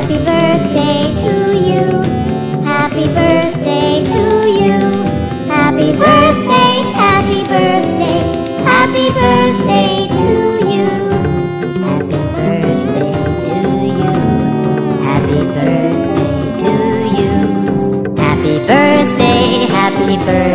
Happy birthday to you. Happy birthday to you. Happy birthday, happy birthday, happy birthday to you. Happy birthday to you. Happy birthday to you. Happy birthday, happy birthday.